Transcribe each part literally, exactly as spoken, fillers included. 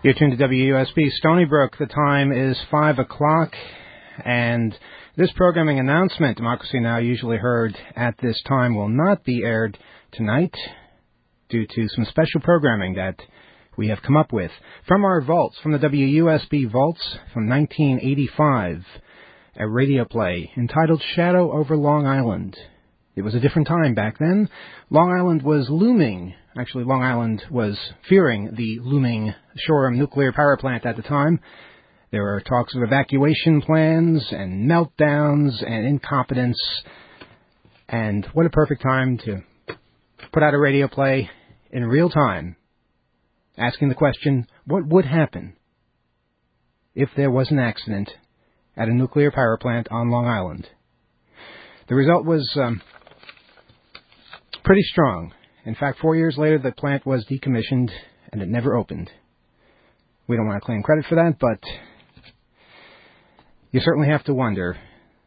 You're tuned to W U S B Stony Brook. The time is five o'clock, and this programming announcement, Democracy Now!, usually heard at this time, will not be aired tonight due to some special programming that we have come up with. From our vaults, from the W U S B vaults from nineteen eighty-five, a radio play entitled Shadow Over Long Island. It was a different time back then. Long Island was looming. Actually, Long Island was fearing the looming Shoreham nuclear power plant at the time. There were talks of evacuation plans and meltdowns and incompetence. And what a perfect time to put out a radio play in real time, asking the question, what would happen if there was an accident at a nuclear power plant on Long Island? The result was um, pretty strong. In fact, four years later, the plant was decommissioned, and it never opened. We don't want to claim credit for that, but you certainly have to wonder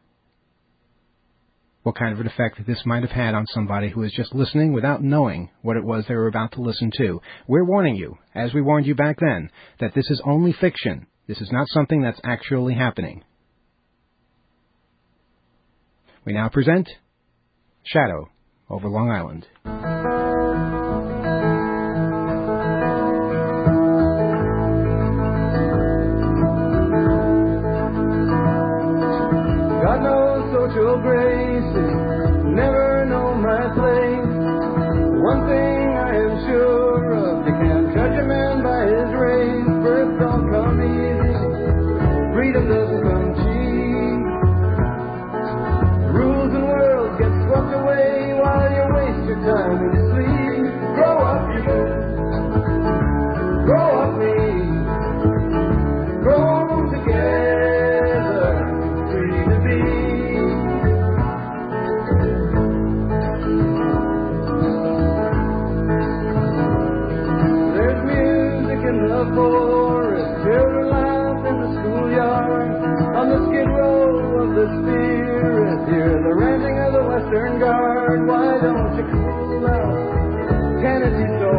what kind of an effect this might have had on somebody who was just listening without knowing what it was they were about to listen to. We're warning you, as we warned you back then, that this is only fiction. This is not something that's actually happening. We now present Shadow Over Long Island. Got no social graces, never know my place. One thing I am sure of, you can't judge a man by his race. Birth don't come easy, freedom doesn't come cheap. Rules and worlds get swept away while you waste your time in sleep. Grow up, you. Grow up, me. Grow together, free to be. There's music in the forest, children laugh in the schoolyard. On the skid row of the spirit, hear the ranting of the Western Guard. Why don't you cool out? Can it be so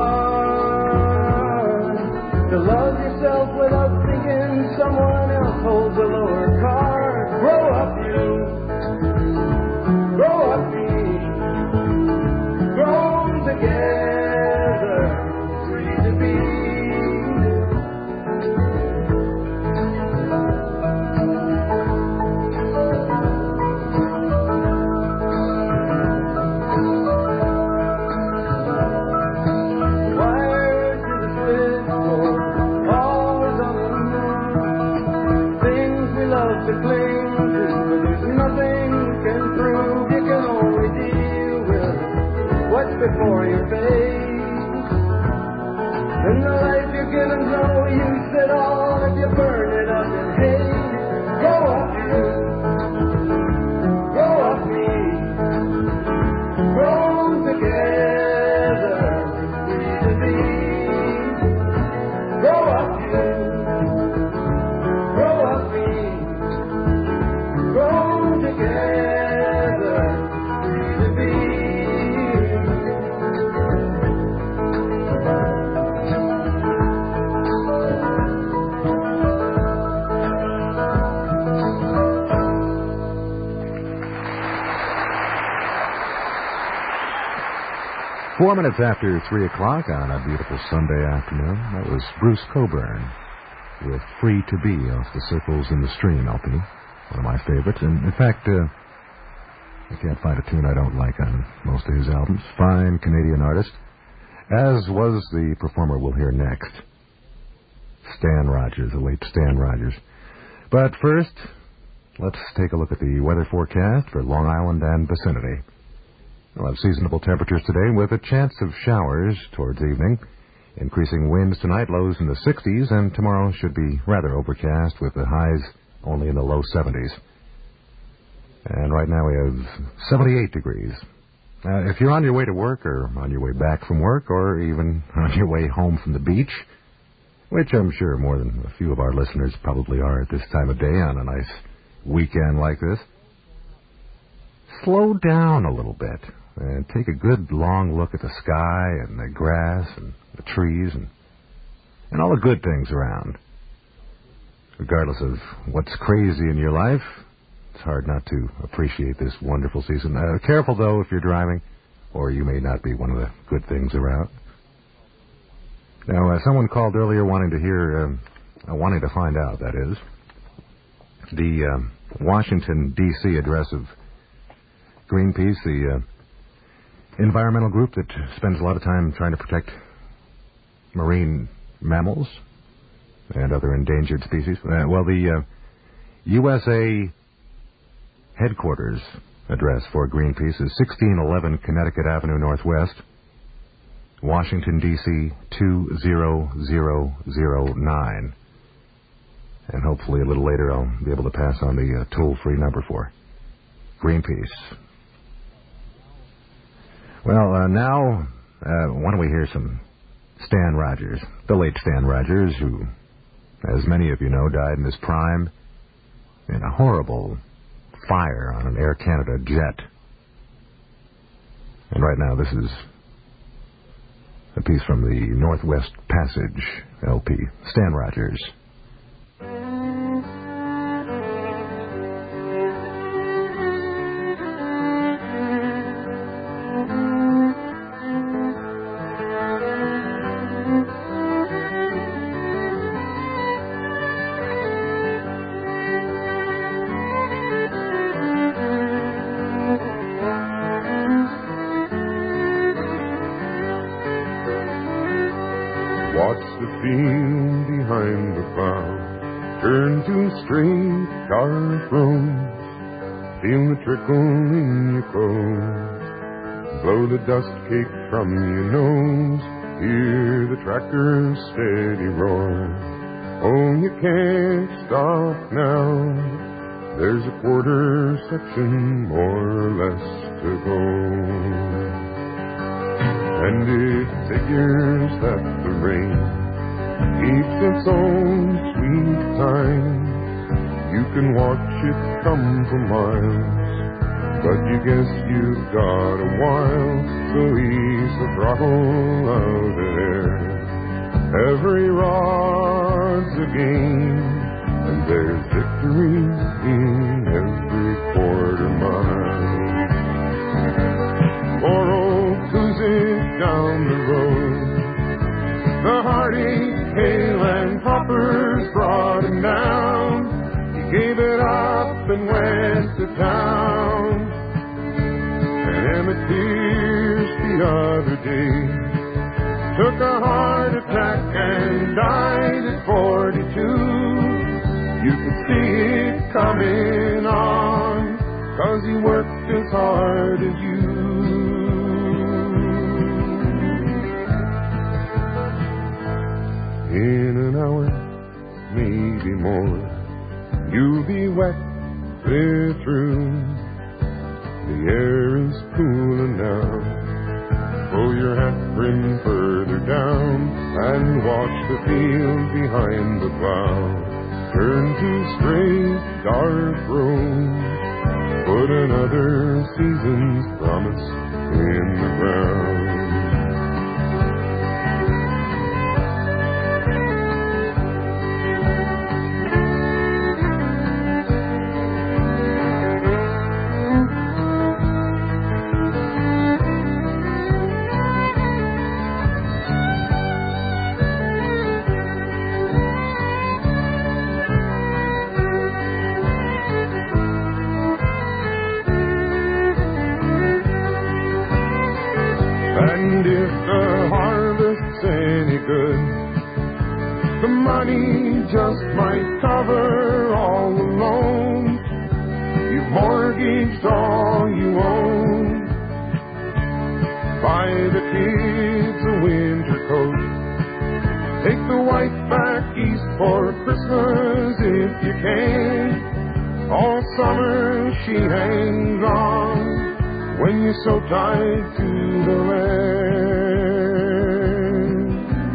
hard to love yourself without thinking someone else holds a lower card? Grow up, you. Grow up, me. Grow together, free to be. To cling to, but there's nothing you can prove. You can only deal with what's before your face. And the life you're given's no use at all if you burn it up in hate. Grow up, you. Grow up, me. Grow together, free to be. Grow up, you. Grow up, me. Grow together, free to be. Four minutes after three o'clock on a beautiful Sunday afternoon, that was Bruce Coburn with Free to Be off the Circles in the Stream L P. One of my favorites. And, in fact, uh, I can't find a tune I don't like on most of his albums. Fine Canadian artist. As was the performer we'll hear next. Stan Rogers, the late Stan Rogers. But first, let's take a look at the weather forecast for Long Island and vicinity. We'll have seasonable temperatures today with a chance of showers towards evening. Increasing winds tonight, lows in the sixties, and tomorrow should be rather overcast with the highs only in the low seventies. And right now we have seventy-eight degrees. Uh, if you're on your way to work or on your way back from work or even on your way home from the beach, which I'm sure more than a few of our listeners probably are at this time of day on a nice weekend like this, slow down a little bit and take a good long look at the sky and the grass and the trees and and all the good things around. Regardless of what's crazy in your life, it's hard not to appreciate this wonderful season. Uh, careful, though, if you're driving, or you may not be one of the good things around. Now, uh, someone called earlier wanting to hear, um, uh, wanting to find out, that is, the um, Washington, D C address of Greenpeace, the uh, environmental group that spends a lot of time trying to protect marine mammals and other endangered species. Uh, well, the uh, U S A headquarters address for Greenpeace is sixteen eleven Connecticut Avenue Northwest, Washington, D C two zero zero zero nine. And hopefully a little later I'll be able to pass on the uh, toll-free number for Greenpeace. Well, uh, now, uh, why don't we hear some Stan Rogers, the late Stan Rogers, who, as many of you know, died in his prime in a horrible fire on an Air Canada jet. And right now, this is a piece from the Northwest Passage L P. Stan Rogers. Watch the field behind the plow turn to straight dark roads. Feel the trickle in your clothes. Blow the dust cake from your nose. Hear the tractor's steady roar. Oh, you can't stop now. There's a quarter section more or less to go. And it figures that the rain keeps its own sweet time. You can watch it come for miles, but you guess you've got a while. So ease the throttle of the air. Every rod's a game, and there's victory in every quarter mile. Poor old Kuzik down the road, the heartache, hail, and hoppers brought him down. He gave it up and went to town. And Emmett Pierce the other day took a heart attack and died at forty-two. You could see it coming on, 'cause he worked as hard as you. In an hour, maybe more, you'll be wet clear through. The air is cooling now. Pull your hat brim further down and watch the field behind the plow turn to straight dark roads. Put another season's promise in the ground. And if the harvest's any good, the money just might cover all the loans. You've mortgaged all you own. Buy the kids a winter coat. Take the wife back east for Christmas if you can. All summer she hangs on when you're so tied to the land.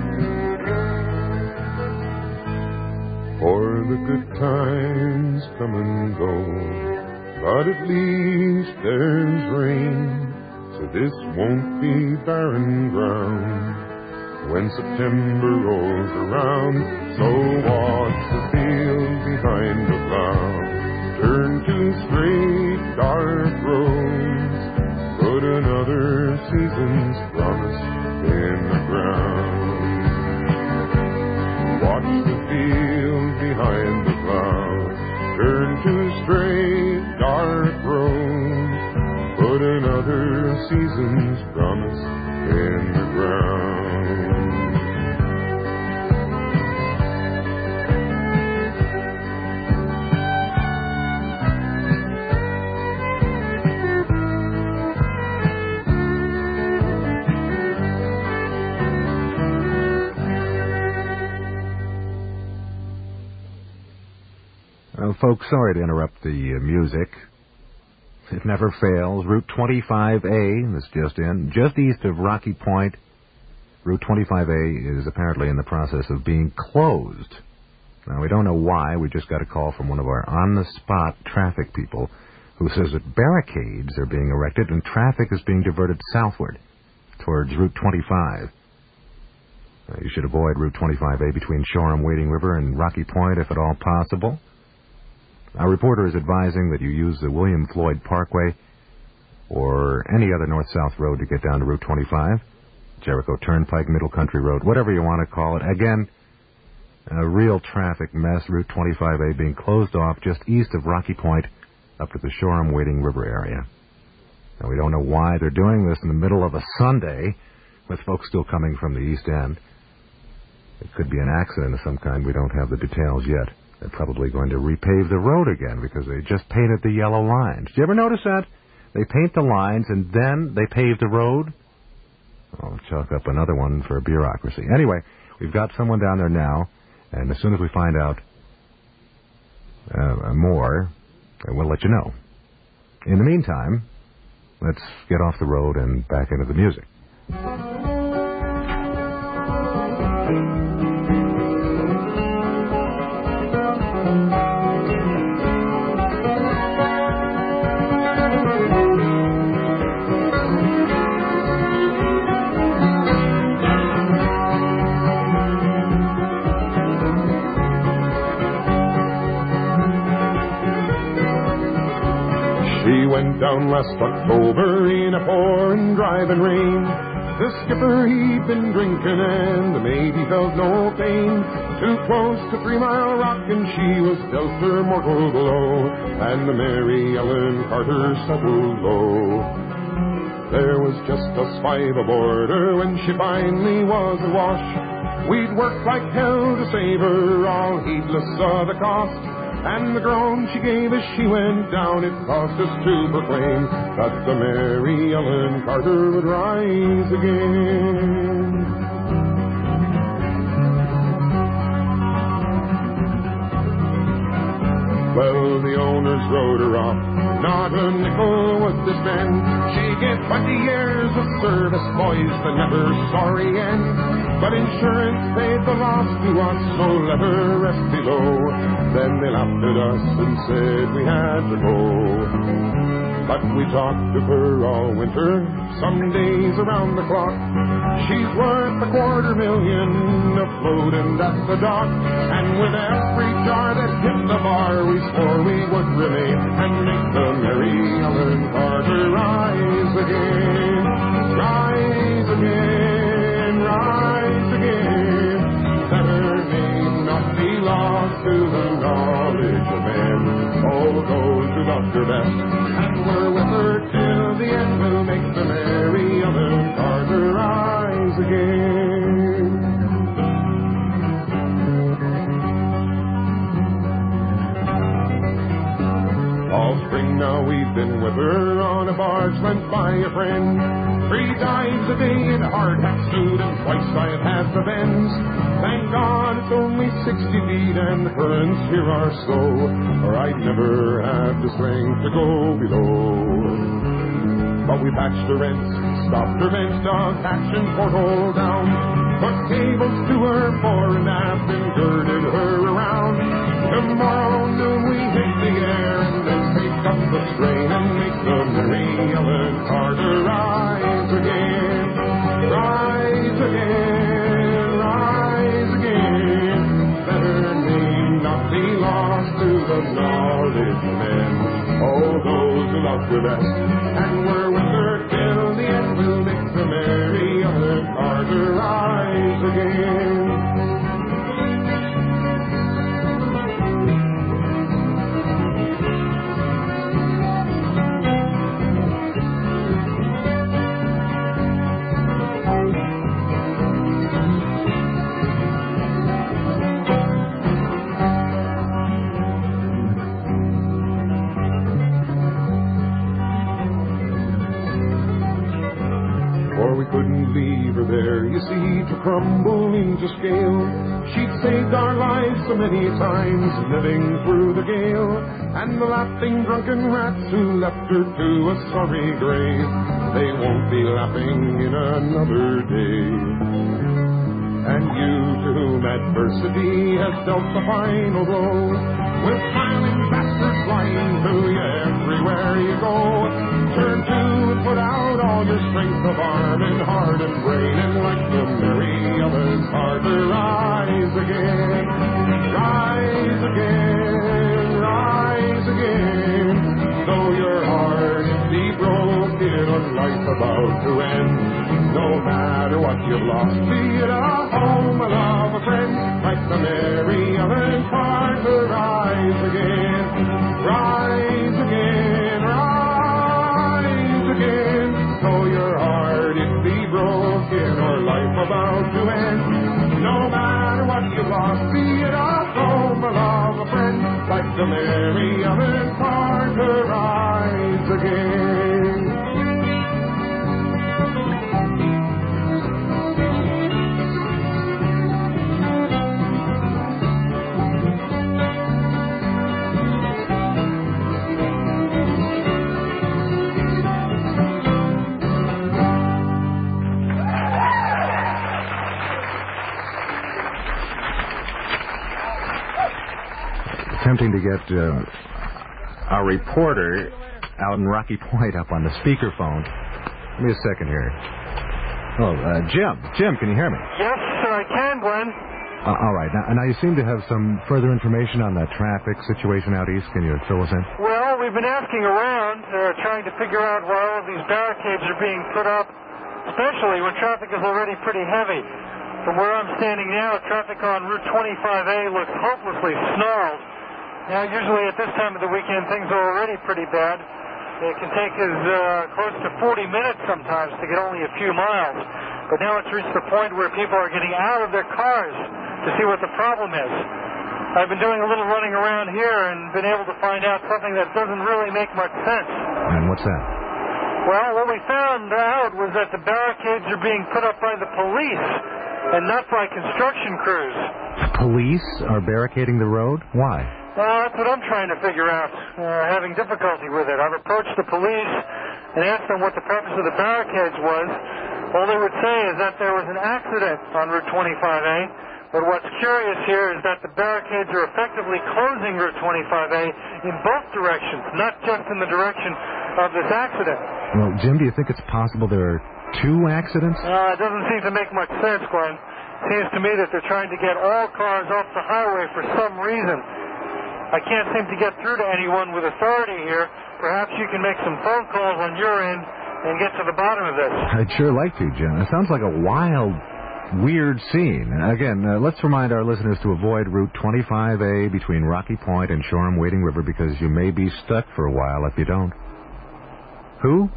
For the good times come and go, but at least there's rain, so this won't be barren ground. when September rolls around. So watch the field behind the plow, turn to straight dark roads, put another season's promise in the ground. Watch the field behind the plow, turn to straight dark roads, put another season's promise in the ground. Well, folks, sorry to interrupt the uh, music. It never fails. Route twenty-five A, that's just in, just east of Rocky Point. Route twenty-five A is apparently in the process of being closed. Now, we don't know why. We just got a call from one of our on-the-spot traffic people who says that barricades are being erected and traffic is being diverted southward towards Route twenty-five. Uh, you should avoid Route twenty-five A between Shoreham, Wading River, and Rocky Point if at all possible. Our reporter is advising that you use the William Floyd Parkway or any other north-south road to get down to Route twenty-five, Jericho Turnpike, Middle Country Road, whatever you want to call it. Again, a real traffic mess, Route twenty-five A being closed off just east of Rocky Point up to the Shoreham Wading River area. Now, we don't know why they're doing this in the middle of a Sunday with folks still coming from the East End. It could be an accident of some kind. We don't have the details yet. They're probably going to repave the road again because they just painted the yellow lines. Did you ever notice that? They paint the lines and then they pave the road? I'll chalk up another one for bureaucracy. Anyway, we've got someone down there now, and as soon as we find out uh, more, we'll let you know. In the meantime, let's get off the road and back into the music. Went down last October in a pouring, driving rain. The skipper, he'd been drinking and the mate, he felt no pain. Too close to Three Mile Rock and she was dealt her mortal blow, and the Mary Ellen Carter settled low. There was just us five aboard her when she finally was awash. We'd worked like hell to save her, all heedless of the cost. And the groan she gave as she went down, it caused us to proclaim that the Mary Ellen Carter would rise again. Well, the owners rode her off, not a nickel would they spend. She gave twenty years of service, boys, the never sorry end. But insurance paid the loss to us, so let her rest below. Then they laughed at us and said we had to go. But we talked to her all winter, some days around the clock. She's worth a quarter million afloat and at the dock. And with every jar that hit the bar, we swore we would remain and make the Mary Ellen Carter rise again. Rise again, rise again. That her name not be lost to the knowledge of men. All those who loved her best and were with her till the end will make the Mary Ellen Carter rise again. All spring now we've been with her on a barge lent by a friend. Three dives a day in hard hat suit and twice I've had the bends. Thank God it's only sixty feet and the currents here are slow, or I'd never have the strength to go below. But we patched her ends, stopped her vents, dog hatch and porthole down, put cables to her fore and aft and girded her around. Tomorrow noon we hit the air and then take up the strain and make the Mary Ellen Carter rise again, rise again. those who love the best. And we're with her till the end. We'll make the merry oven Carter rise again. Couldn't leave her there, you see, to crumble into scale. She'd saved our lives so many times, living through the gale, and the laughing drunken rats who left her to a sorry grave, they won't be laughing in another day. And you to whom adversity has dealt the final blow, with smiling bastards flying through you everywhere you go, turn to and put out all your strength of arm and heart and brain, and like the merry oven Carter, rise again, rise again, rise again. Though your heart be broken or life about to end, no matter what you've lost, be it a home, a love, a friend, like the merry oven Carter, rise again, rise again, rise again. Though your heart it be broken or life about to end, no matter what you've lost, be it a home, a love, a friend, like the merry oven Carter, rise again. Attempting to get uh, our reporter out in Rocky Point up on the speakerphone. Give me a second here. Oh, uh, Jim. Jim, can you hear me? Yes, sir, I can, Glenn. Uh, all right. Now, now, you seem to have some further information on the traffic situation out east. Can you fill us in? Well, we've been asking around, uh, trying to figure out why all of these barricades are being put up, especially when traffic is already pretty heavy. From where I'm standing now, traffic on Route twenty-five A looks hopelessly snarled. Now, usually at this time of the weekend, things are already pretty bad. It can take as uh, close to forty minutes sometimes to get only a few miles. But now it's reached the point where people are getting out of their cars to see what the problem is. I've been doing a little running around here and been able to find out something that doesn't really make much sense. And what's that? Well, what we found out was that the barricades are being put up by the police and not by construction crews. The police are barricading the road? Why? Well, that's what I'm trying to figure out, uh, having difficulty with it. I've approached the police and asked them what the purpose of the barricades was. All they would say is that there was an accident on Route twenty-five A, but what's curious here is that the barricades are effectively closing Route twenty-five A in both directions, not just in the direction of this accident. Well, Jim, do you think it's possible there are two accidents? Uh, it doesn't seem to make much sense, Glenn. Seems to me that they're trying to get all cars off the highway for some reason. I can't seem to get through to anyone with authority here. Perhaps you can make some phone calls on your end and get to the bottom of this. I'd sure like to, Jim. It sounds like a wild, weird scene. Again, uh, let's remind our listeners to avoid Route twenty-five A between Rocky Point and Shoreham-Wading River because you may be stuck for a while if you don't. Who?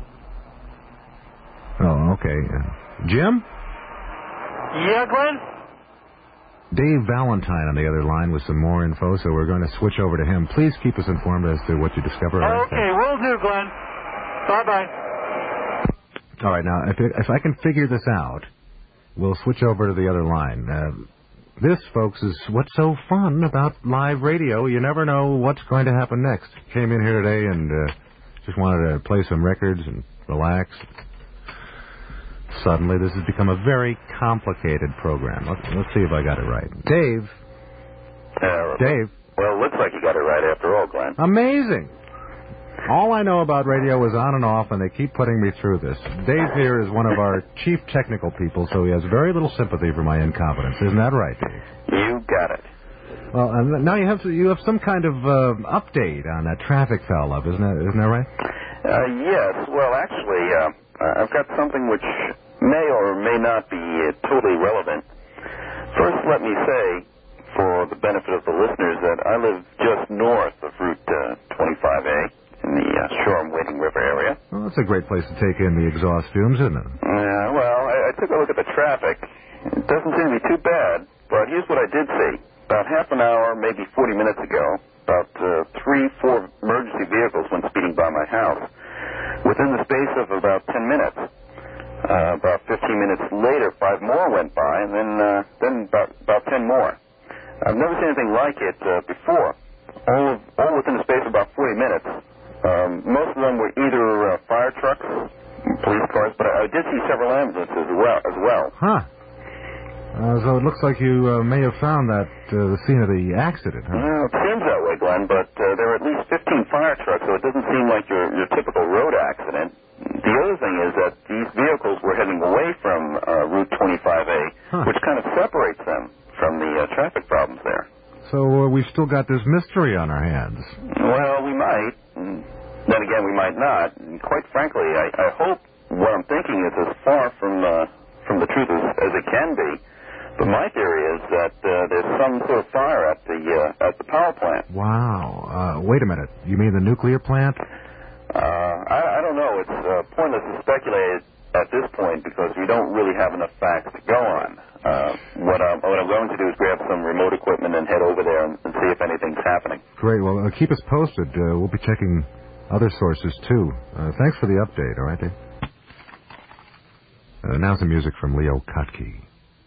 Oh, okay. Uh, Jim? Yeah, Glenn? Dave Valentine on the other line with some more info, so we're going to switch over to him. Please keep us informed as to what you discover. Okay, will do, Glenn. Bye-bye. All right, now, if, it, if I can figure this out, we'll switch over to the other line. Uh, this, folks, is what's so fun about live radio. You never know what's going to happen next. Came in here today and uh, just wanted to play some records and relax. Suddenly, this has become a very complicated program. Let's, let's see if I got it right. Dave. Uh, Dave. Well, it looks like you got it right after all, Glenn. Amazing. All I know about radio is on and off, and they keep putting me through this. Dave here is one of our chief technical people, so he has very little sympathy for my incompetence. Isn't that right, Dave? You got it. Well, uh, now you have you have some kind of uh, update on that traffic foul up, isn't that isn't that right? Uh, yes. Well, actually, uh, I've got something which may or may not be uh, totally relevant. First, let me say, for the benefit of the listeners, that I live just north of Route uh, twenty-five A in the uh, Shoreham-Wading River area. Well, that's a great place to take in the exhaust fumes, isn't it? Yeah. Well, I, I took a look at the traffic. It doesn't seem to be too bad, but here's what I did see. About half an hour, maybe forty minutes ago, about uh, three, four emergency vehicles went speeding by my house. Within the space of about ten minutes, uh, about fifteen minutes later, five more went by, and then uh, then about, about ten more. I've never seen anything like it uh, before. All, all within the space of about forty minutes. Um, most of them were either uh, fire trucks, police cars, but I, I did see several ambulances as well. As well. Huh. Uh, so it looks like you uh, may have found that uh, the scene of the accident, huh? Well, it seems that way, Glenn, but uh, there are at least fifteen fire trucks, so it doesn't seem like your, your typical road accident. The other thing is that these vehicles were heading away from uh, Route twenty-five A, huh. which kind of separates them from the uh, traffic problems there. So uh, we've still got this mystery on our hands. Well, we might. Then again, we might not. And quite frankly, I, I hope what I'm thinking is as far from uh, from the truth as, as it can be. But my theory is that uh, there's some sort of fire at the uh, at the power plant. Wow. Uh, wait a minute. You mean the nuclear plant? Uh, I, I don't know. It's uh, pointless to speculate at this point because we don't really have enough facts to go on. Uh, what, I'm, what I'm going to do is grab some remote equipment and head over there and, and see if anything's happening. Great. Well, uh, keep us posted. Uh, we'll be checking other sources, too. Uh, thanks for the update, all right, Dave? Uh, now some music from Leo Kottke.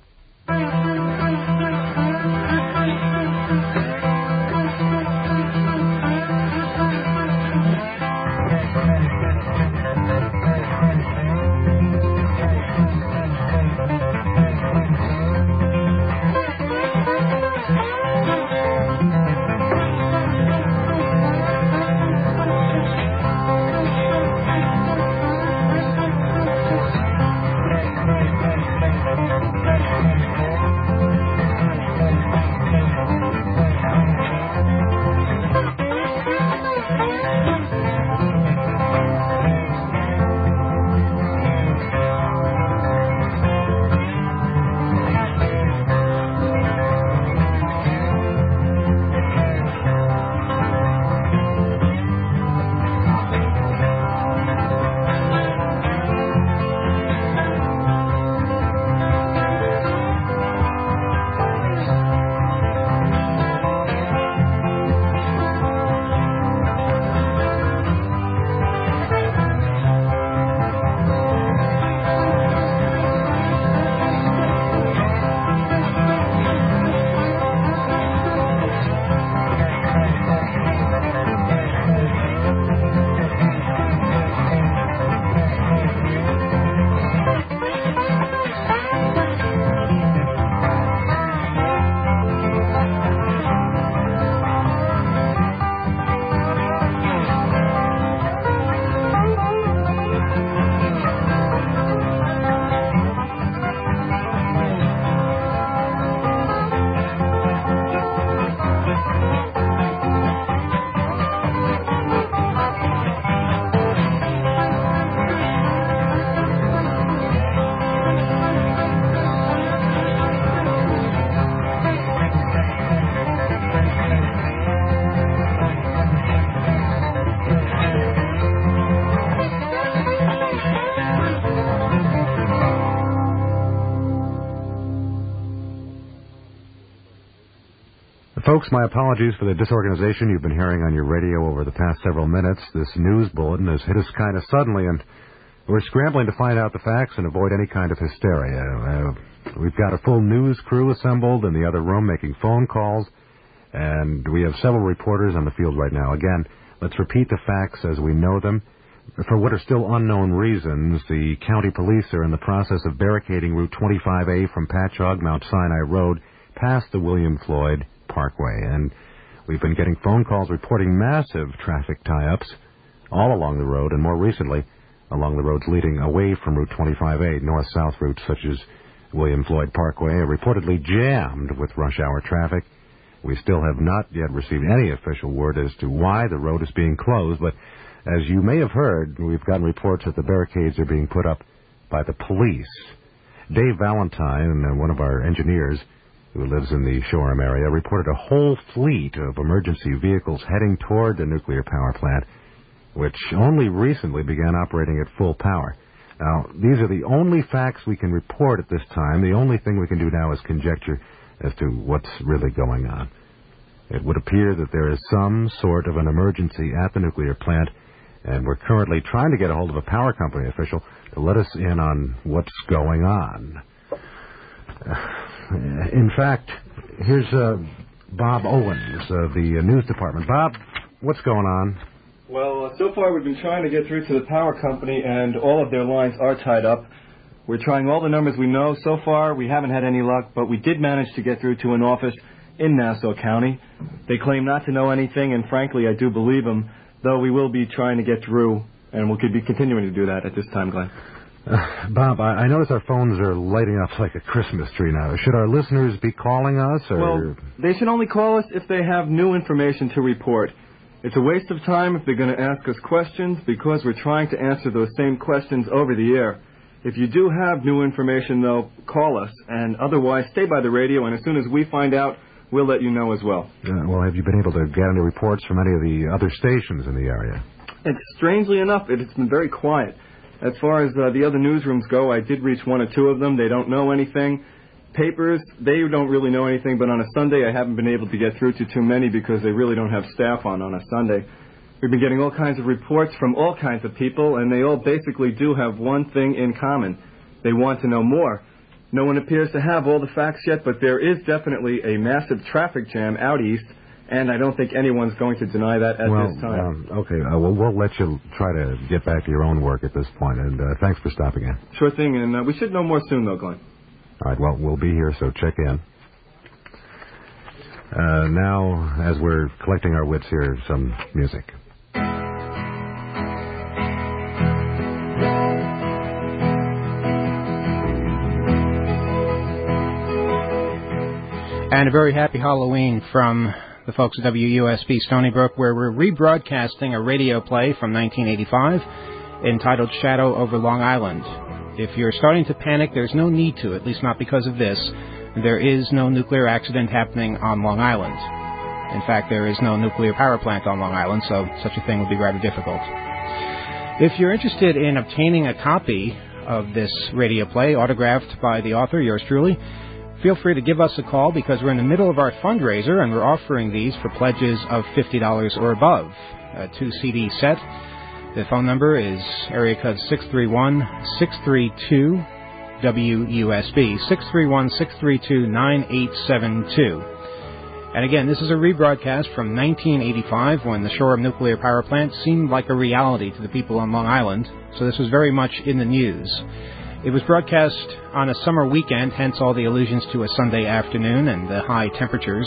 Folks, my apologies for the disorganization you've been hearing on your radio over the past several minutes. This news bulletin has hit us kind of suddenly, and we're scrambling to find out the facts and avoid any kind of hysteria. Uh, we've got a full news crew assembled in the other room making phone calls, and we have several reporters on the field right now. Again, let's repeat the facts as we know them. For what are still unknown reasons, the county police are in the process of barricading Route twenty-five A from Patchogue, Mount Sinai Road, past the William Floyd Parkway, and we've been getting phone calls reporting massive traffic tie-ups all along the road, and more recently along the roads leading away from Route twenty-five A, north-south routes such as William Floyd Parkway are reportedly jammed with rush hour traffic. We still have not yet received any official word as to why the road is being closed, but as you may have heard, we've gotten reports that the barricades are being put up by the police. Dave Valentine, uh, one of our engineers who lives in the Shoreham area, reported a whole fleet of emergency vehicles heading toward the nuclear power plant, which only recently began operating at full power. Now, these are the only facts we can report at this time. The only thing we can do now is conjecture as to what's really going on. It would appear that there is some sort of an emergency at the nuclear plant, and we're currently trying to get a hold of a power company official to let us in on what's going on. Uh, in fact, here's uh, Bob Owens of the uh, news department. Bob, what's going on? Well, uh, so far we've been trying to get through to the power company, and all of their lines are tied up. We're trying all the numbers we know. So far, we haven't had any luck, but we did manage to get through to an office in Nassau County. They claim not to know anything, and frankly, I do believe them, though we will be trying to get through, and we'll be continuing to do that at this time, Glenn. Uh, Bob, I, I notice our phones are lighting up like a Christmas tree now. Should our listeners be calling us? Or? Well, they should only call us if they have new information to report. It's a waste of time if they're going to ask us questions, because we're trying to answer those same questions over the air. If you do have new information, though, call us, and otherwise stay by the radio, and as soon as we find out, we'll let you know as well. Uh, well, have you been able to get any reports from any of the other stations in the area? And strangely enough, it's been very quiet. As far as uh, the other newsrooms go, I did reach one or two of them. They don't know anything. Papers, they don't really know anything, but on a Sunday I haven't been able to get through to too many because they really don't have staff on on a Sunday. We've been getting all kinds of reports from all kinds of people, and they all basically do have one thing in common. They want to know more. No one appears to have all the facts yet, but there is definitely a massive traffic jam out east, and I don't think anyone's going to deny that at well, this time. Um, okay, uh, well, we'll let you try to get back to your own work at this point, and uh, thanks for stopping in. Sure thing, and uh, we should know more soon, though, Glenn. All right, well, we'll be here, so check in. Uh, now, as we're collecting our wits here, some music. And a very happy Halloween from the folks at W U S B Stony Brook, where we're rebroadcasting a radio play from nineteen eighty-five entitled Shadow Over Long Island. If you're starting to panic, there's no need to, at least not because of this. There is no nuclear accident happening on Long Island. In fact, there is no nuclear power plant on Long Island, so such a thing would be rather difficult. If you're interested in obtaining a copy of this radio play, autographed by the author, yours truly, feel free to give us a call, because we're in the middle of our fundraiser, and we're offering these for pledges of fifty dollars or above. A two C D set. The phone number is area code six three one, six three two, W U S B, six three one, six three two, nine eight seven two. And again, this is a rebroadcast from nineteen eighty-five, when the Shoreham nuclear power plant seemed like a reality to the people on Long Island, so this was very much in the news. It was broadcast on a summer weekend, hence all the allusions to a Sunday afternoon and the high temperatures.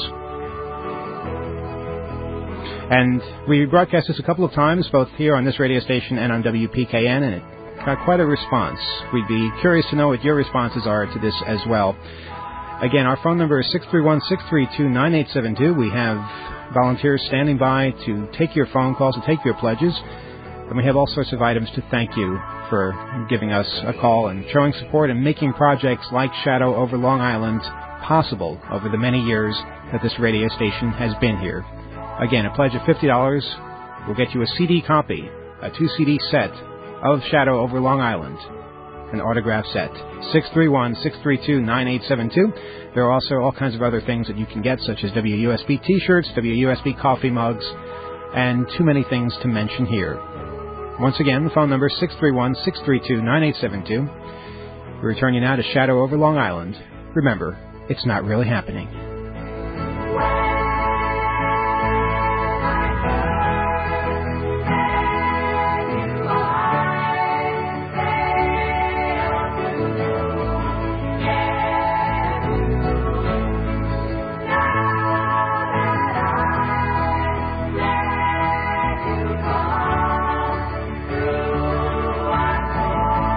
And we broadcast this a couple of times, both here on this radio station and on W P K N, and it got quite a response. We'd be curious to know what your responses are to this as well. Again, our phone number is six three one, six three two, nine eight seven two. We have volunteers standing by to take your phone calls, to take your pledges, and we have all sorts of items to thank you for giving us a call and showing support and making projects like Shadow Over Long Island possible over the many years that this radio station has been here. Again, a pledge of fifty dollars will get you a C D copy, a two C D set of Shadow Over Long Island, an autograph set. six three one, six three two, nine eight seven two. There are also all kinds of other things that you can get, such as W U S B T-shirts, W U S B coffee mugs, and too many things to mention here. Once again, the phone number is six three one, six three two, nine eight seven two. We return you now to Shadow Over Long Island. Remember, it's not really happening.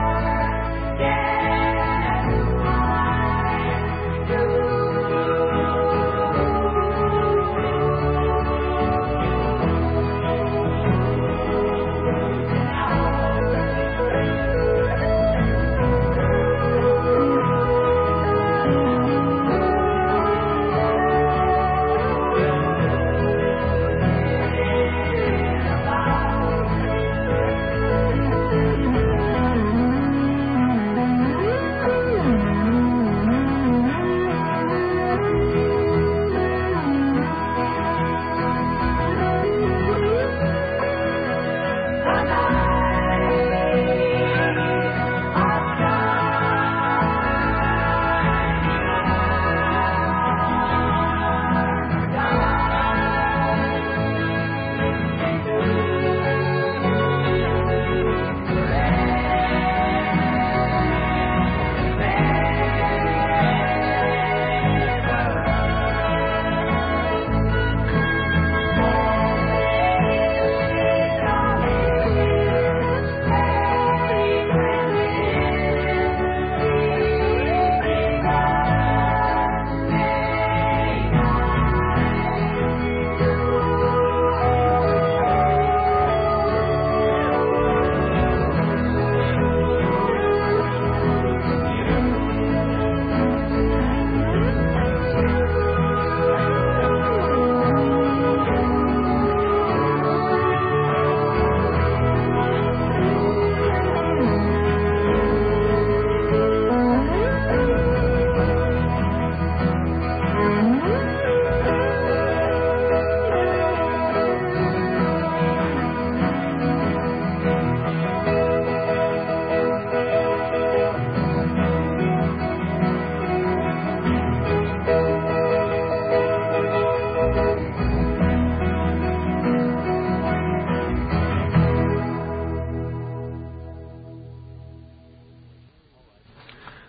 Thank you.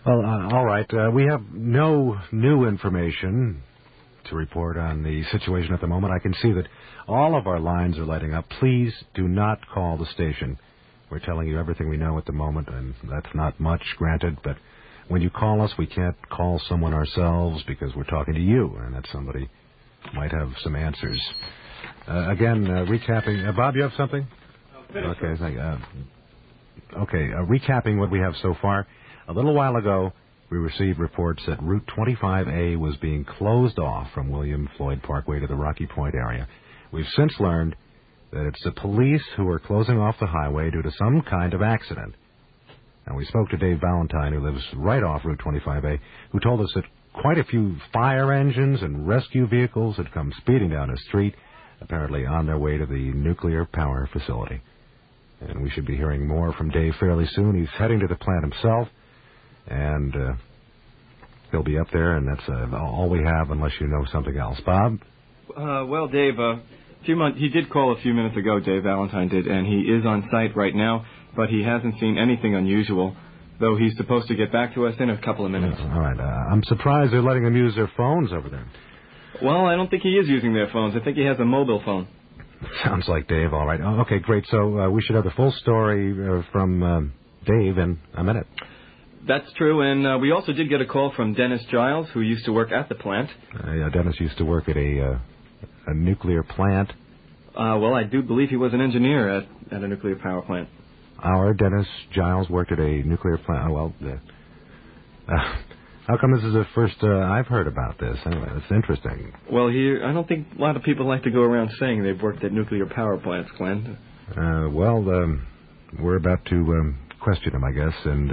Well, uh, all right. Uh, we have no new information to report on the situation at the moment. I can see that all of our lines are lighting up. Please do not call the station. We're telling you everything we know at the moment, and that's not much, granted, but when you call us, we can't call someone ourselves because we're talking to you, and that somebody might have some answers. Uh, again, uh, recapping. Uh, Bob, you have something? Okay, thank you. Uh, okay, uh, recapping what we have so far. A little while ago, we received reports that Route twenty-five A was being closed off from William Floyd Parkway to the Rocky Point area. We've since learned that it's the police who are closing off the highway due to some kind of accident. And we spoke to Dave Valentine, who lives right off Route twenty-five A, who told us that quite a few fire engines and rescue vehicles had come speeding down the street, apparently on their way to the nuclear power facility. And we should be hearing more from Dave fairly soon. He's heading to the plant himself, and uh, he'll be up there, and that's uh, all we have unless you know something else. Bob? Uh, well, Dave, uh, a few months, he did call a few minutes ago, Dave Valentine did, and he is on site right now, but he hasn't seen anything unusual, though he's supposed to get back to us in a couple of minutes. Uh, all right. Uh, I'm surprised they're letting them use their phones over there. Well, I don't think he is using their phones. I think he has a mobile phone. Sounds like Dave, all right. Oh, okay, great. So uh, we should have the full story uh, from uh, Dave in a minute. That's true, and uh, we also did get a call from Dennis Giles, who used to work at the plant. Uh, yeah, Dennis used to work at a uh, a nuclear plant. Uh, well, I do believe he was an engineer at, at a nuclear power plant. Our Dennis Giles worked at a nuclear plant. Oh, well, uh, uh, how come this is the first uh, I've heard about this? Anyway, it's interesting. Well, he, I don't think a lot of people like to go around saying they've worked at nuclear power plants, Glenn. Uh, well, um, we're about to um, question him, I guess, and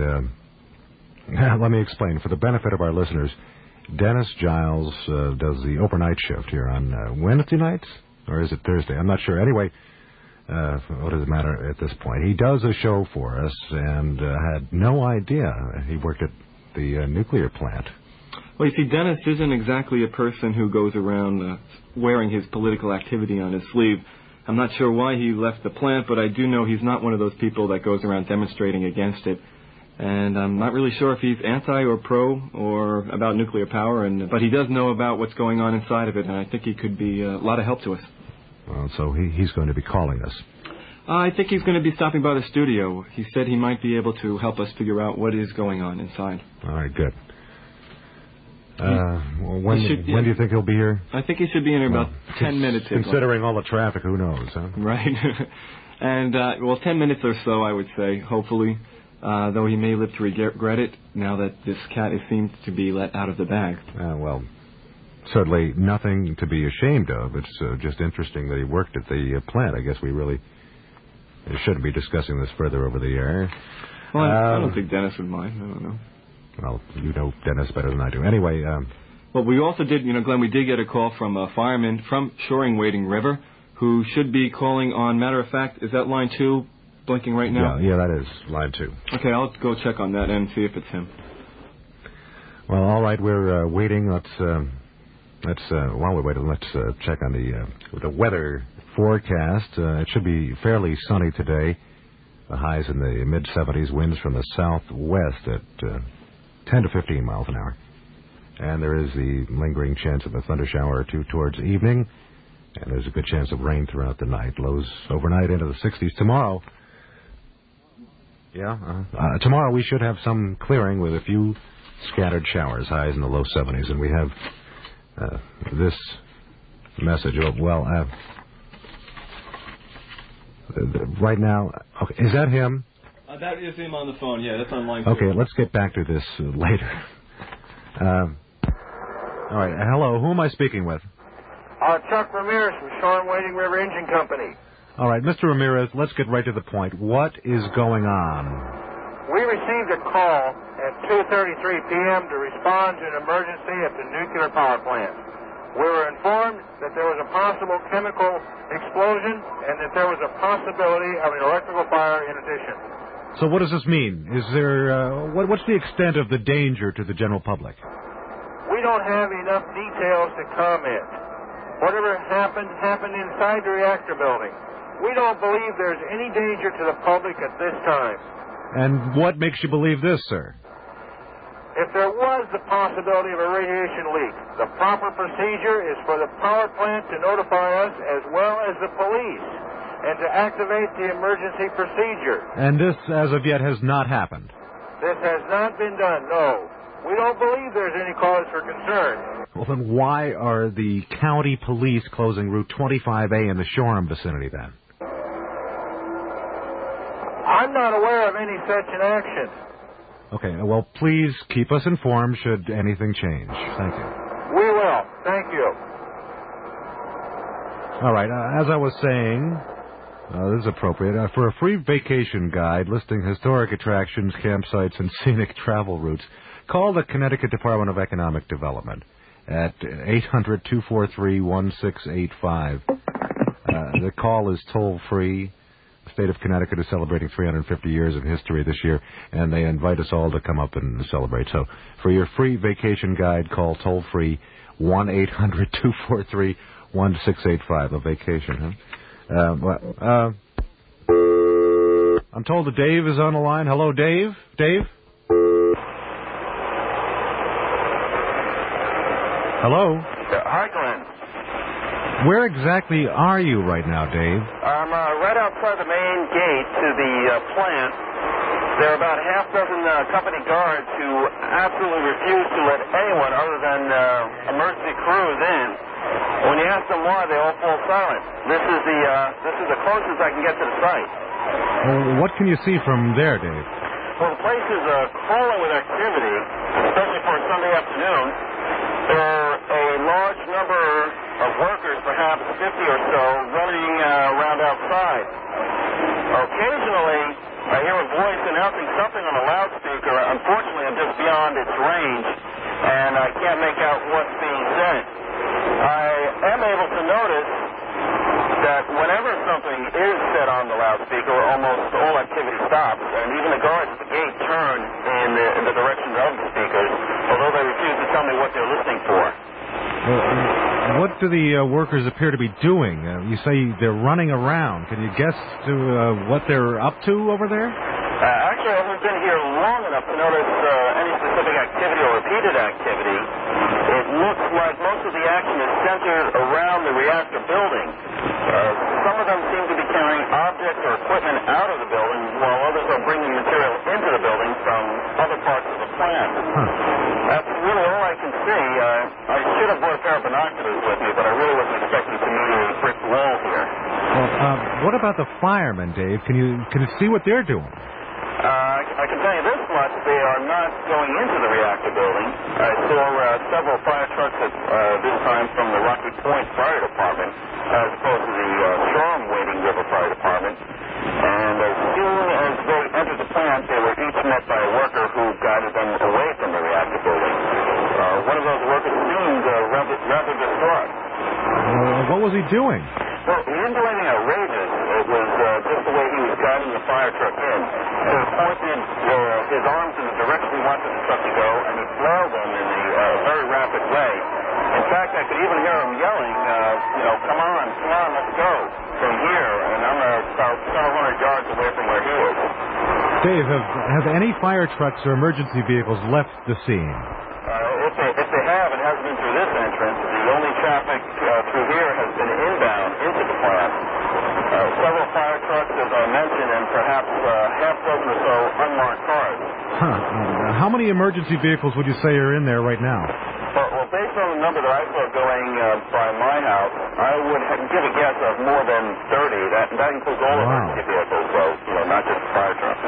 uh, let me explain. For the benefit of our listeners, Dennis Giles uh, does the overnight shift here on uh, Wednesday nights, or is it Thursday? I'm not sure. Anyway, uh, what does it matter at this point? He does a show for us, and uh, had no idea he worked at the uh, nuclear plant. Well, you see, Dennis isn't exactly a person who goes around uh, wearing his political activity on his sleeve. I'm not sure why he left the plant, but I do know he's not one of those people that goes around demonstrating against it. And I'm not really sure if he's anti or pro or about nuclear power, and but he does know about what's going on inside of it, and I think he could be a lot of help to us. Well, so he, he's going to be calling us. Uh, I think he's going to be stopping by the studio. He said he might be able to help us figure out what is going on inside. All right, good. Uh, well, when should, when yeah. do you think he'll be here? I think he should be in here about well, ten minutes. Considering all the traffic, who knows, huh? Right. and, uh, well, ten minutes or so, I would say, hopefully. Uh, though he may live to regret it now that this cat is, seems to be let out of the bag. Uh, well, certainly nothing to be ashamed of. It's uh, just interesting that he worked at the uh, plant. I guess we really shouldn't be discussing this further over the air. Well, I, uh, I don't think Dennis would mind. I don't know. Well, you know Dennis better than I do. Anyway. Um, well, we also did, you know, Glenn, we did get a call from a fireman from Shoring Wading River who should be calling on, matter of fact, is that line two blinking right now? Yeah, yeah, that is line two. Okay, I'll go check on that and see if it's him. Well, all right, we're uh, waiting. Let's uh, let's uh, while we're waiting, let's uh, check on the uh, the weather forecast. Uh, it should be fairly sunny today. The highs in the mid seventies, winds from the southwest at uh, ten to fifteen miles an hour, and there is the lingering chance of a thunder shower or two towards evening, and there's a good chance of rain throughout the night. Lows overnight into the sixties. Tomorrow. Yeah, uh, uh, tomorrow we should have some clearing with a few scattered showers, highs in the low seventies, and we have uh, this message. Oh, well, uh, right now, okay, is that him? Uh, that is him on the phone. Yeah, that's on line two. Okay, two. let's get back to this uh, later. Uh, all right, hello. Who am I speaking with? Uh, Chuck Ramirez from Shoring Wading River Engine Company. All right, Mister Ramirez, let's get right to the point. What is going on? We received a call at two thirty-three p.m. to respond to an emergency at the nuclear power plant. We were informed that there was a possible chemical explosion and that there was a possibility of an electrical fire in addition. So what does this mean? Is there uh, what, what's the extent of the danger to the general public? We don't have enough details to comment. Whatever happened, happened inside the reactor building. We don't believe there's any danger to the public at this time. And what makes you believe this, sir? if there was the possibility of a radiation leak, the proper procedure is for the power plant to notify us as well as the police and to activate the emergency procedure. And this, as of yet, has not happened? This has not been done, no. We don't believe there's any cause for concern. Well, then why are the county police closing Route twenty-five A in the Shoreham vicinity, then? I'm not aware of any such an action. Okay, well, please keep us informed should anything change. Thank you. We will. Thank you. All right, uh, as I was saying, uh, this is appropriate, uh, for a free vacation guide listing historic attractions, campsites, and scenic travel routes, call the Connecticut Department of Economic Development at eight hundred, two four three, one six eight five. Uh, the call is toll-free. The state of Connecticut is celebrating three hundred fifty years of history this year, and they invite us all to come up and celebrate. So for your free vacation guide, call toll-free one eight hundred, two four three, one six eight five. A vacation, huh? Uh, well, uh, I'm told that Dave is on the line. Hello, Dave? Dave? Hello? Uh, hi, Glenn. Where exactly are you right now, Dave? I'm uh, right outside the main gate to the uh, plant. There are about a half dozen uh, company guards who absolutely refuse to let anyone other than uh, emergency crews in. When you ask them why, they all fall silent. This is the uh, this is the closest I can get to the site. Well, what can you see from there, Dave? Well, the place is uh, crawling with activity, especially for a Sunday afternoon. There are a large number of workers, perhaps fifty or so, running uh, around outside. Occasionally, I hear a voice announcing something on a loudspeaker. Unfortunately, I'm just beyond its range, and I can't make out what's being said. I am able to notice that whenever something is said on the loudspeaker, almost all activity stops, and even the guards at the gate turn in the, in the direction of the speakers, although they refuse to tell me what they're listening for. Well, what do the uh, workers appear to be doing? Uh, you say they're running around. Can you guess to uh, what they're up to over there? Uh, actually, I haven't been here long enough to notice uh, any specific activity or repeated activity. It looks like most of the action is centered around the reactor building. Uh, some of them seem to be carrying objects or equipment out of the building, while others are bringing material into the building from other parts of the plant. Huh. That's really all I can see. Uh, I should have brought a pair of binoculars with me, but I really wasn't expecting to meet a brick wall here. Well, uh, what about the firemen, Dave? Can you can you see what they're doing? Uh, I, I can tell you this much, they are not going into the reactor building. I saw uh, several fire trucks at uh, this time from the Rocky Point Fire Department, as opposed to the uh, Shoreham Wading River Fire Department. And as soon as they entered the plant, they were each met by a worker who guided them away from the reactor building. Uh, one of those workers seemed uh, rather, rather distraught. Uh, what was he doing? Well, he didn't do anything outrageous. It was uh, just the way he was guiding the fire truck in. So he pointed uh, his arms in the direction he wanted the truck to go, and he flailed them in a uh, very rapid way. In fact, I could even hear him yelling, uh, you know, come on, come on, let's go from here. And I'm uh, about several hundred yards away from where he is. Dave, have, have any fire trucks or emergency vehicles left the scene? Uh, if, they, if they have, it hasn't been through this entrance. The only traffic uh, through here has been inbound into the plant. Uh, several fire trucks, as I mentioned, and perhaps uh, half dozen or so unmarked cars. Huh. Uh, how many emergency vehicles would you say are in there right now? Well, well based on the number that I saw going uh, by my house, I would have, give a guess of more than thirty. That, that includes all Wow. emergency vehicles, so, you know, not just fire trucks.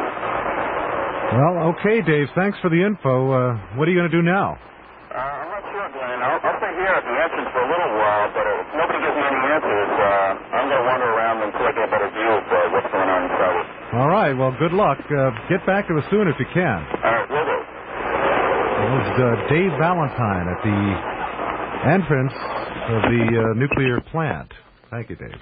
Well, okay, Dave. Thanks for the info. Uh, what are you going to do now? Uh, I'm not sure, Glenn. I'll, I'll stay here at the entrance for a little while, but if nobody gives me any answers, uh, I'm going to wander around until I get a better view of uh, what's going on inside. All right. Well, good luck. Uh, get back to us soon if you can. All right, will do. That was uh, Dave Valentine at the entrance of the uh, nuclear plant. Thank you, Dave.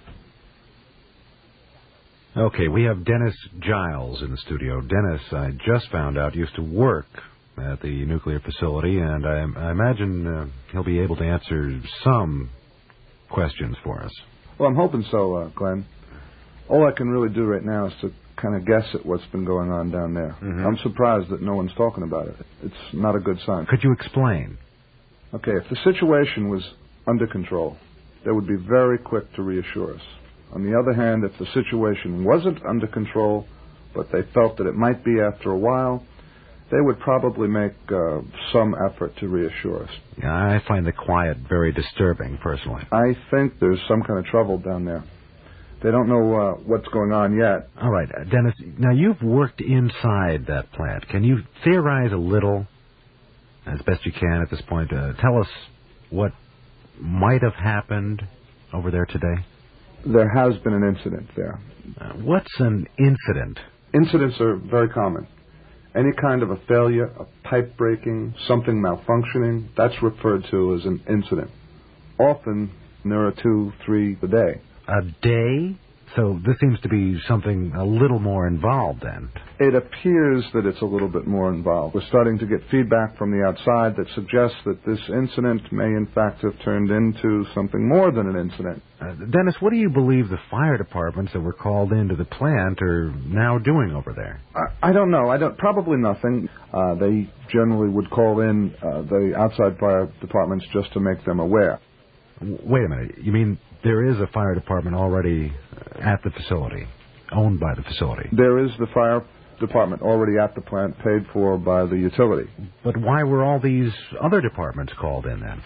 Okay, we have Dennis Giles in the studio. Dennis, I just found out, used to work at the nuclear facility, and I, I imagine uh, he'll be able to answer some questions for us. Well, I'm hoping so, uh, Glenn. All I can really do right now is to kind of guess at what's been going on down there. Mm-hmm. I'm surprised that no one's talking about it. It's not a good sign. Could you explain? Okay, if the situation was under control, they would be very quick to reassure us. On the other hand, if the situation wasn't under control, but they felt that it might be after a while, they would probably make uh, some effort to reassure us. Yeah, I find the quiet very disturbing, personally. I think there's some kind of trouble down there. They don't know uh, what's going on yet. All right, uh, Dennis, now you've worked inside that plant. Can you theorize a little, as best you can at this point? Uh, tell us what might have happened over there today? There has been an incident there. Uh, what's an incident? Incidents are very common. Any kind of a failure, a pipe breaking, something malfunctioning, that's referred to as an incident. Often, there are two, three a day. A day? So this seems to be something a little more involved, then. It appears that it's a little bit more involved. We're starting to get feedback from the outside that suggests that this incident may, in fact, have turned into something more than an incident. Uh, Dennis, what do you believe the fire departments that were called into the plant are now doing over there? I, I don't know. I don't. Probably nothing. Uh, they generally would call in uh, the outside fire departments just to make them aware. Wait a minute. You mean there is a fire department already at the facility, owned by the facility? There is the fire department already at the plant, paid for by the utility. But why were all these other departments called in then?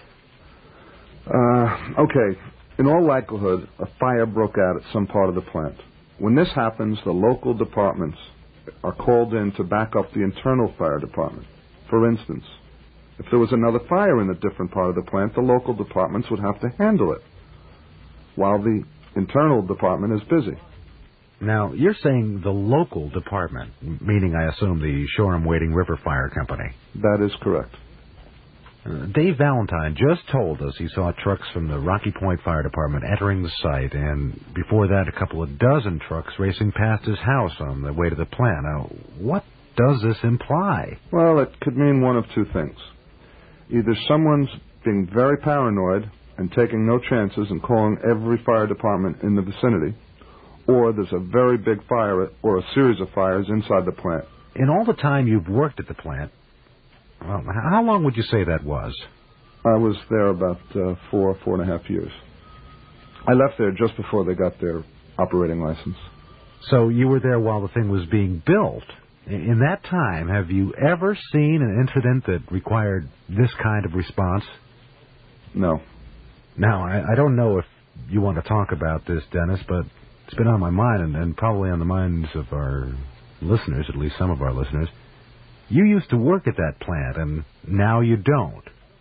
Uh, okay. In all likelihood, a fire broke out at some part of the plant. When this happens, the local departments are called in to back up the internal fire department. For instance, if there was another fire in a different part of the plant, the local departments would have to handle it, while the internal department is busy. Now, you're saying the local department, meaning, I assume, the Shoreham-Wading River Fire Company. That is correct. Uh, Dave Valentine just told us he saw trucks from the Rocky Point Fire Department entering the site, and before that, a couple of dozen trucks racing past his house on the way to the plant. Now, what does this imply? Well, it could mean one of two things. Either someone's being very paranoid and taking no chances and calling every fire department in the vicinity, or there's a very big fire or a series of fires inside the plant. In all the time you've worked at the plant, well, how long would you say that was? I was there about uh, four, four and a half years. I left there just before they got their operating license. So you were there while the thing was being built. In that time, have you ever seen an incident that required this kind of response? No. Now, I, I don't know if you want to talk about this, Dennis, but it's been on my mind and, and probably on the minds of our listeners, at least some of our listeners. You used to work at that plant, and now you don't.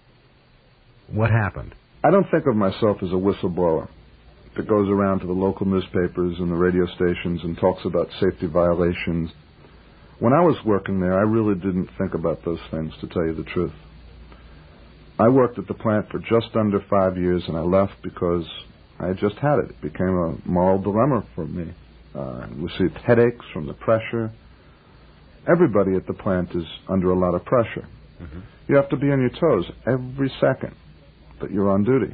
What happened? I don't think of myself as a whistleblower that goes around to the local newspapers and the radio stations and talks about safety violations. When I was working there, I really didn't think about those things, to tell you the truth. I worked at the plant for just under five years, and I left because I had just had it. It became a moral dilemma for me. Uh, I received headaches from the pressure. Everybody at the plant is under a lot of pressure. Mm-hmm. You have to be on your toes every second that you're on duty.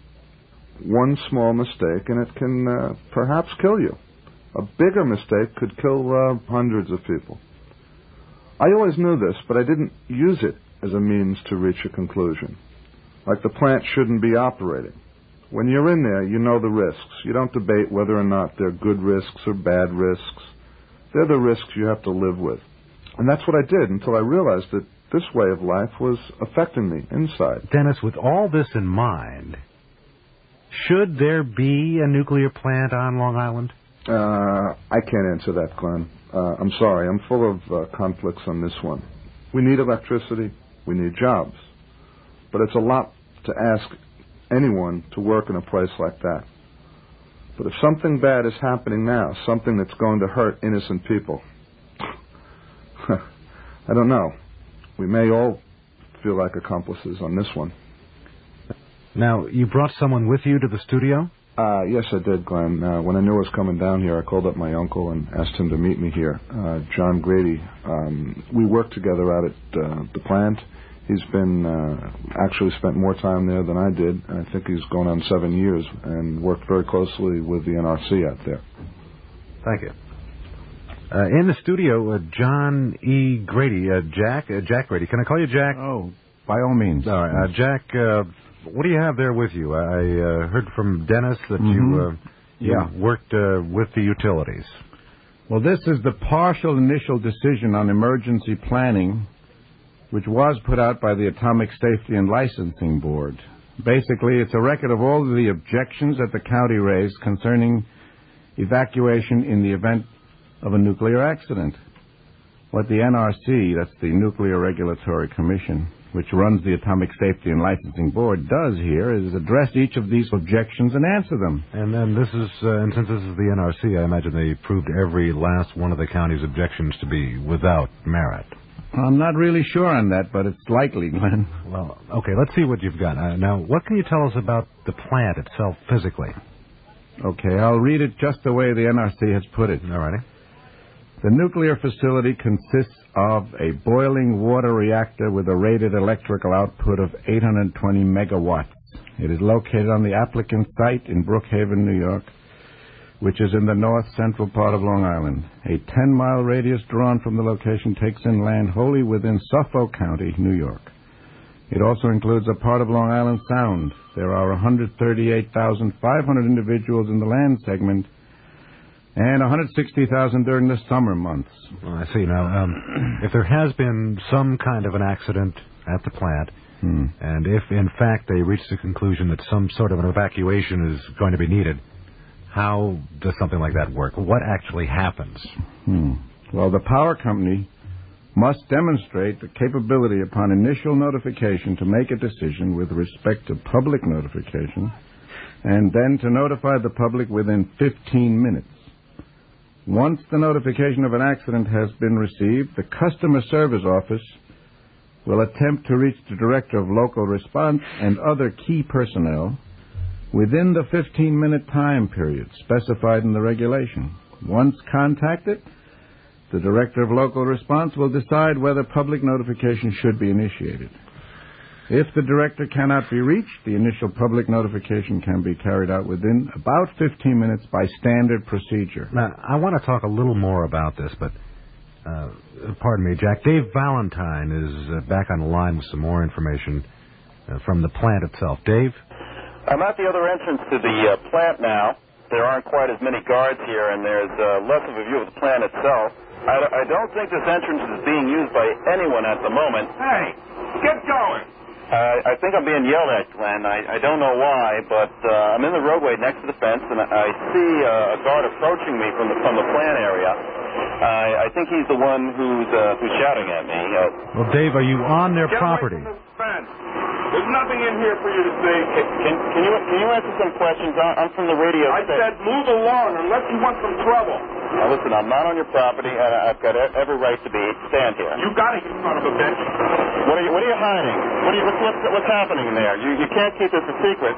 One small mistake, and it can uh, perhaps kill you. A bigger mistake could kill uh, hundreds of people. I always knew this, but I didn't use it as a means to reach a conclusion. Like the plant shouldn't be operating. When you're in there, you know the risks. You don't debate whether or not they're good risks or bad risks. They're the risks you have to live with. And that's what I did until I realized that this way of life was affecting me inside. Dennis, with all this in mind, should there be a nuclear plant on Long Island? Uh, I can't answer that, Glenn. Uh, I'm sorry. I'm full of uh, conflicts on this one. We need electricity. We need jobs. But it's a lot to ask anyone to work in a place like that. But if something bad is happening now, something that's going to hurt innocent people, I don't know. We may all feel like accomplices on this one. Now, you brought someone with you to the studio? Uh, yes, I did, Glenn. Uh, when I knew I was coming down here, I called up my uncle and asked him to meet me here, uh, John Grady. Um, we worked together out at uh, the plant. He's been, uh, actually spent more time there than I did. I think he's going on seven years and worked very closely with the N R C out there. Thank you. Uh, in the studio, uh, John E. Grady. Uh, Jack, uh, Jack Grady. Can I call you Jack? Oh, by all means. All right. Uh, Jack, uh, what do you have there with you? I uh, heard from Dennis that mm-hmm. you, uh, you yeah. worked uh, with the utilities. Well, this is the partial initial decision on emergency planning, which was put out by the Atomic Safety and Licensing Board. Basically, it's a record of all of the objections that the county raised concerning evacuation in the event of a nuclear accident. What the N R C, that's the Nuclear Regulatory Commission, which runs the Atomic Safety and Licensing Board, does here is address each of these objections and answer them. And then this is, uh, and since this is the N R C, I imagine they proved every last one of the county's objections to be without merit. I'm not really sure on that, but it's likely, Glenn. Well, okay, let's see what you've got. Uh, now, what can you tell us about the plant itself physically? Okay, I'll read it just the way the N R C has put it. All righty. The nuclear facility consists of a boiling water reactor with a rated electrical output of eight hundred twenty megawatts. It is located on the applicant site in Brookhaven, New York, which is in the north-central part of Long Island. A ten-mile radius drawn from the location takes in land wholly within Suffolk County, New York. It also includes a part of Long Island Sound. There are one hundred thirty-eight thousand five hundred individuals in the land segment and one hundred sixty thousand during the summer months. Oh, I see. Now, um, if there has been some kind of an accident at the plant, hmm. and if, in fact, they reach the conclusion that some sort of an evacuation is going to be needed, how does something like that work? What actually happens? Hmm. Well, the power company must demonstrate the capability upon initial notification to make a decision with respect to public notification, and then to notify the public within fifteen minutes. Once the notification of an accident has been received, the customer service office will attempt to reach the director of local response and other key personnel within the fifteen-minute time period specified in the regulation. Once contacted, the director of local response will decide whether public notification should be initiated. If the director cannot be reached, the initial public notification can be carried out within about fifteen minutes by standard procedure. Now, I want to talk a little more about this, but uh, pardon me, Jack. Dave Valentine is uh, back on the line with some more information uh, from the plant itself. Dave? I'm at the other entrance to the uh, plant now. There aren't quite as many guards here, and there's uh, less of a view of the plant itself. I, I don't think this entrance is being used by anyone at the moment. Hey, get going. Uh, I think I'm being yelled at, Glenn. I, I don't know why, but uh, I'm in the roadway next to the fence, and I, I see uh, a guard approaching me from the from the plant area. I, I think he's the one who's uh, who's shouting at me. Uh, well, Dave, are you on their get property? Away from the fence. There's nothing in here for you to see. Can, can, can you can you answer some questions? I'm from the radio I station. said move along unless you want some trouble. Now listen, I'm not on your property, and I've got every right to be stand here. You got it, you son of a bitch. What are you What are you hiding? What are you What's, what's, what's happening in there? You you can't keep this a secret.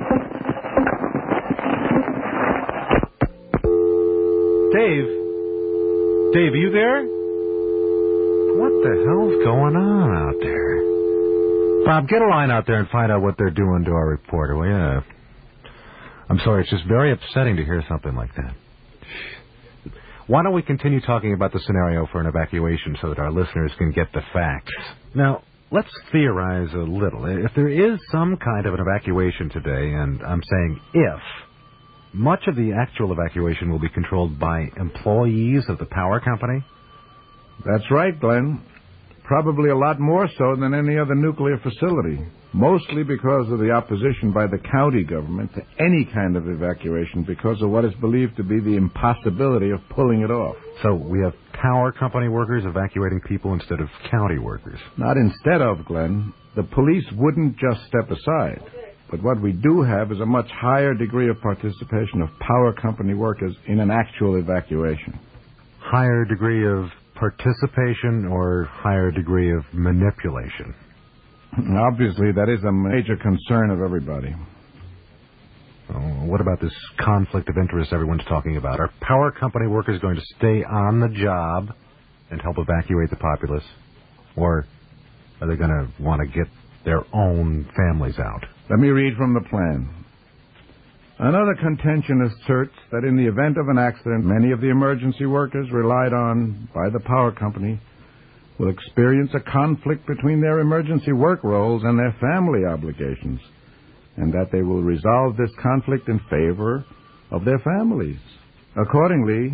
Dave? Dave, are you there? What the hell's going on out there? Bob, get a line out there and find out what they're doing to our reporter, will you? I'm sorry, it's just very upsetting to hear something like that. Why don't we continue talking about the scenario for an evacuation so that our listeners can get the facts? Now, let's theorize a little. If there is some kind of an evacuation today, and I'm saying if, much of the actual evacuation will be controlled by employees of the power company? That's right, Glenn. Probably a lot more so than any other nuclear facility, mostly because of the opposition by the county government to any kind of evacuation because of what is believed to be the impossibility of pulling it off. So we have power company workers evacuating people instead of county workers. Not instead of, Glenn. The police wouldn't just step aside. But what we do have is a much higher degree of participation of power company workers in an actual evacuation. Higher degree of participation or higher degree of manipulation? Obviously, that is a major concern of everybody. Oh, what about this conflict of interest everyone's talking about? Are power company workers going to stay on the job and help evacuate the populace? Or are they going to want to get their own families out? Let me read from the plan. Another contention asserts that in the event of an accident, many of the emergency workers relied on by the power company will experience a conflict between their emergency work roles and their family obligations, and that they will resolve this conflict in favor of their families. Accordingly,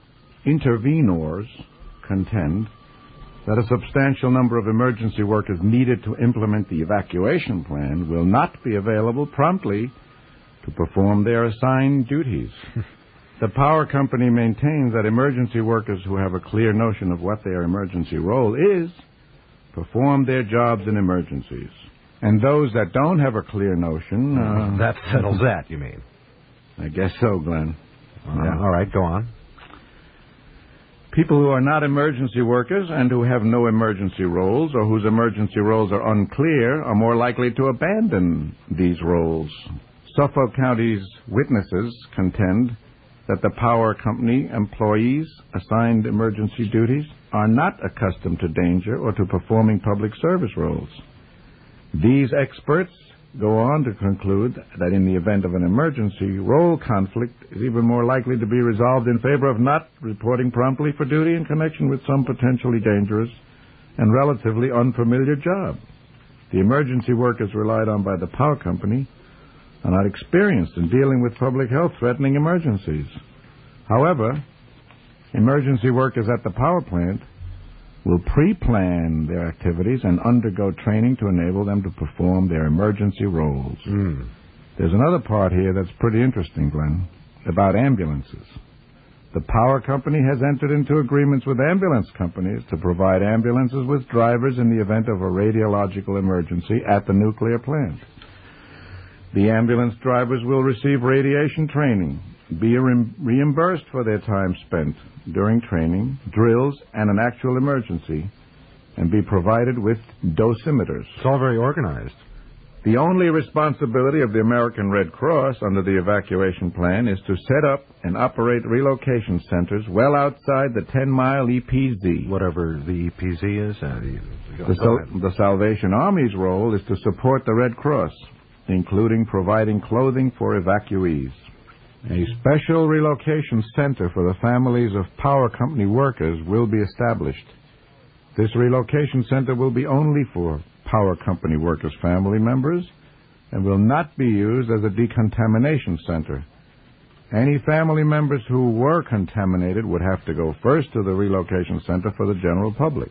intervenors contend that a substantial number of emergency workers needed to implement the evacuation plan will not be available promptly to perform their assigned duties. The power company maintains that emergency workers who have a clear notion of what their emergency role is perform their jobs in emergencies. And those that don't have a clear notion... Uh, that settles that, you mean? I guess so, Glenn. Uh, yeah. All right, go on. People who are not emergency workers and who have no emergency roles or whose emergency roles are unclear are more likely to abandon these roles. Suffolk County's witnesses contend that the power company employees assigned emergency duties are not accustomed to danger or to performing public service roles. These experts go on to conclude that in the event of an emergency, role conflict is even more likely to be resolved in favor of not reporting promptly for duty in connection with some potentially dangerous and relatively unfamiliar job. The emergency workers relied on by the power company are not experienced in dealing with public health-threatening emergencies. However, emergency workers at the power plant will pre-plan their activities and undergo training to enable them to perform their emergency roles. Mm. There's another part here that's pretty interesting, Glenn, about ambulances. The power company has entered into agreements with ambulance companies to provide ambulances with drivers in the event of a radiological emergency at the nuclear plant. The ambulance drivers will receive radiation training, be re- reimbursed for their time spent during training, drills, and an actual emergency, and be provided with dosimeters. It's all very organized. The only responsibility of the American Red Cross under the evacuation plan is to set up and operate relocation centers well outside the ten-mile E P Z. Whatever the E P Z is? Uh, the, Sal- the Salvation Army's role is to support the Red Cross, including providing clothing for evacuees. A special relocation center for the families of power company workers will be established. This relocation center will be only for power company workers' family members and will not be used as a decontamination center. Any family members who were contaminated would have to go first to the relocation center for the general public.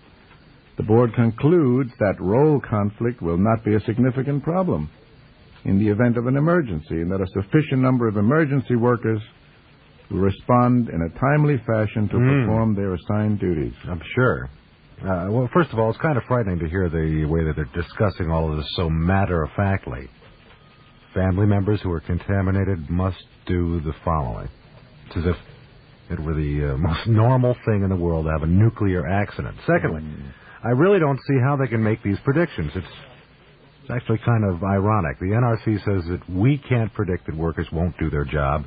The board concludes that role conflict will not be a significant problem in the event of an emergency, and that a sufficient number of emergency workers will respond in a timely fashion to mm. perform their assigned duties. I'm sure. Uh, well, first of all, it's kind of frightening to hear the way that they're discussing all of this so matter-of-factly. Family members who are contaminated must do the following. It's as if it were the uh, most normal thing in the world to have a nuclear accident. Secondly, mm. I really don't see how they can make these predictions. It's It's actually kind of ironic. The N R C says that we can't predict that workers won't do their job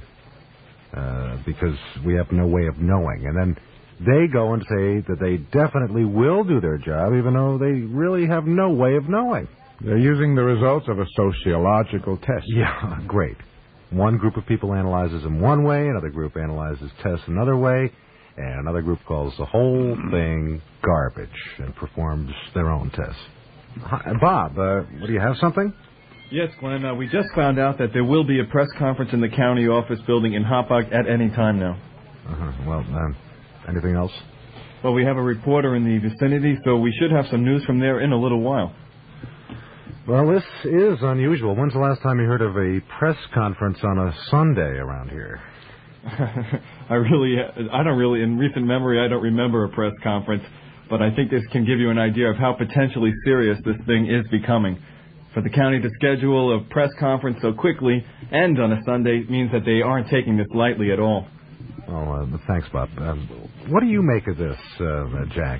uh, because we have no way of knowing. And then they go and say that they definitely will do their job, even though they really have no way of knowing. They're using the results of a sociological test. Yeah, great. One group of people analyzes them one way, another group analyzes tests another way, and another group calls the whole thing garbage and performs their own tests. Hi, Bob, uh, do you have something? Yes, Glenn. Uh, we just found out that there will be a press conference in the county office building in Hauppauge at any time now. Uh-huh. Well, um, anything else? Well, we have a reporter in the vicinity, so we should have some news from there in a little while. Well, this is unusual. When's the last time you heard of a press conference on a Sunday around here? I really, I don't really, in recent memory, I don't remember a press conference, but I think this can give you an idea of how potentially serious this thing is becoming. For the county to schedule a press conference so quickly and on a Sunday means that they aren't taking this lightly at all. Oh, uh, thanks, Bob. Uh, what do you make of this, uh, Jack?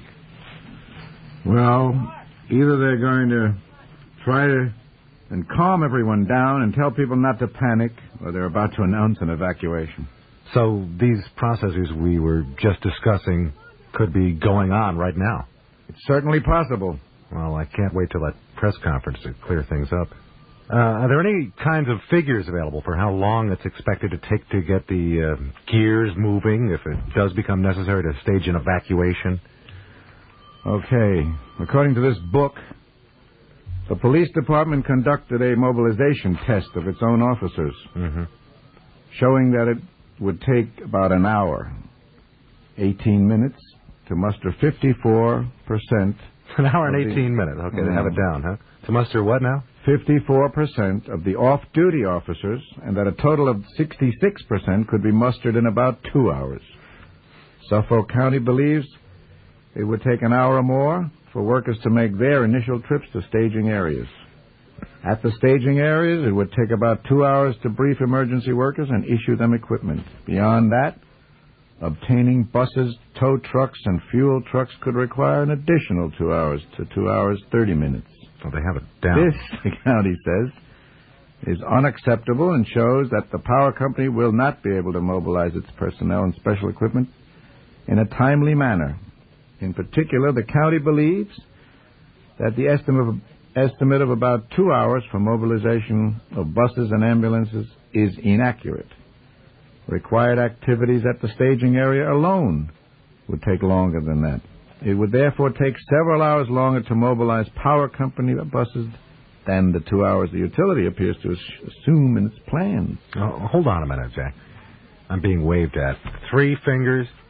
Well, either they're going to try to and calm everyone down and tell people not to panic, or they're about to announce an evacuation. So these processes we were just discussing could be going on right now? It's certainly possible. Well, I can't wait till that press conference to clear things up. Uh, are there any kinds of figures available for how long it's expected to take to get the uh, gears moving if it does become necessary to stage an evacuation? Okay. According to this book, the police department conducted a mobilization test of its own officers, mm-hmm. showing that it would take about an hour, eighteen minutes, to muster fifty-four percent. An hour and eighteen minutes. Okay, mm-hmm. they have it down, huh? To muster what now? fifty-four percent of the off-duty officers, and that a total of sixty-six percent could be mustered in about two hours. Suffolk County believes it would take an hour or more for workers to make their initial trips to staging areas. At the staging areas, it would take about two hours to brief emergency workers and issue them equipment. Beyond that, obtaining buses, tow trucks, and fuel trucks could require an additional two hours to two hours, thirty minutes. Well, they have it down. This, the county says, is unacceptable and shows that the power company will not be able to mobilize its personnel and special equipment in a timely manner. In particular, the county believes that the estimate of, estimate of about two hours for mobilization of buses and ambulances is inaccurate. Required activities at the staging area alone would take longer than that. It would therefore take several hours longer to mobilize power company buses than the two hours the utility appears to assume in its plans. Oh, hold on a minute, Jack. I'm being waved at. Three fingers,